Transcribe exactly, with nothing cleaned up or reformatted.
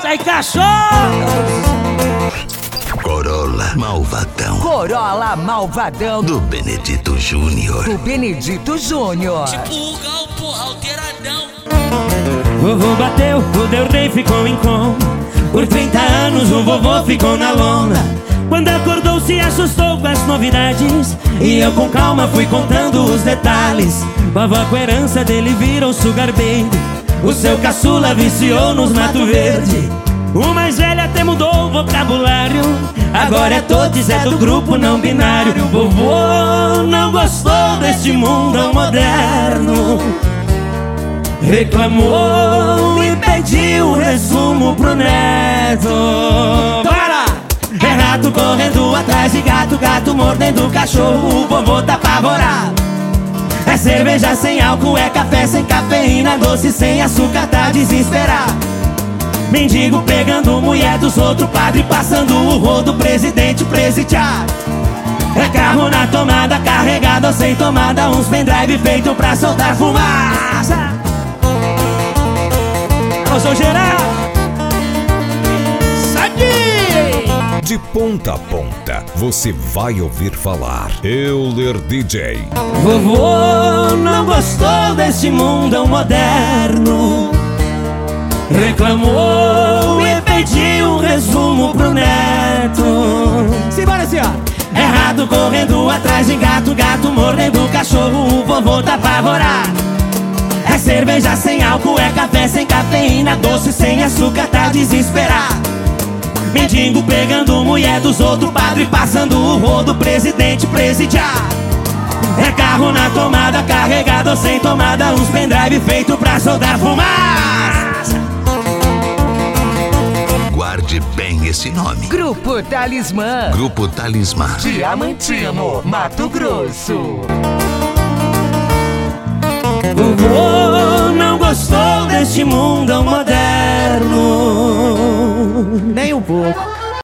Sai cachorro! Corolla Malvadão. Corolla Malvadão Do Benedito Júnior. do Benedito Júnior. Tipo o Gal, porra, alteradão. Vovô bateu, o Del Rey ficou em coma. Por trinta anos o vovô ficou na lona. Quando acordou se assustou com as novidades, e eu com calma fui contando os detalhes. Vovó com a herança dele virou sugar baby. O seu caçula viciou nos Mato Verde. O mais velho até mudou o vocabulário. Agora é todos, é do grupo não binário. Vovô não gostou deste mundo moderno. Reclamou e pediu resumo pro neto. Para! É rato correndo atrás de gato, gato mordendo cachorro. O vovô tá apavorado. É cerveja sem álcool, é café sem cafeína, doce sem açúcar, tá desesperado. Mendigo pegando mulher dos outros, padre passando o rodo, presidente presidiário. É carro na tomada, carregado ou sem tomada, uns pendrive feito pra soltar fumaça. Eu sou geral. Sabe? De ponta a ponta, você vai ouvir falar Euler D J. Vovô não gostou desse mundo moderno. Reclamou e pediu um resumo pro neto. Simbora, senhor. É rato correndo atrás de gato, gato mordendo cachorro. O vovô tá apavorado. É cerveja sem álcool, é café sem cafeína, doce sem açúcar, tá desesperado. Mendigo pegando mulher dos outros, padre passando o rodo, presidente presidiário. É carro na tomada, carregado ou sem tomada, uns pendrive feito pra soltar fumaça. Guarde bem esse nome. Grupo Talismã. Grupo Talismã. Diamantino, Mato Grosso. Vovô não gostou deste mundo moderno. Nem um pouco.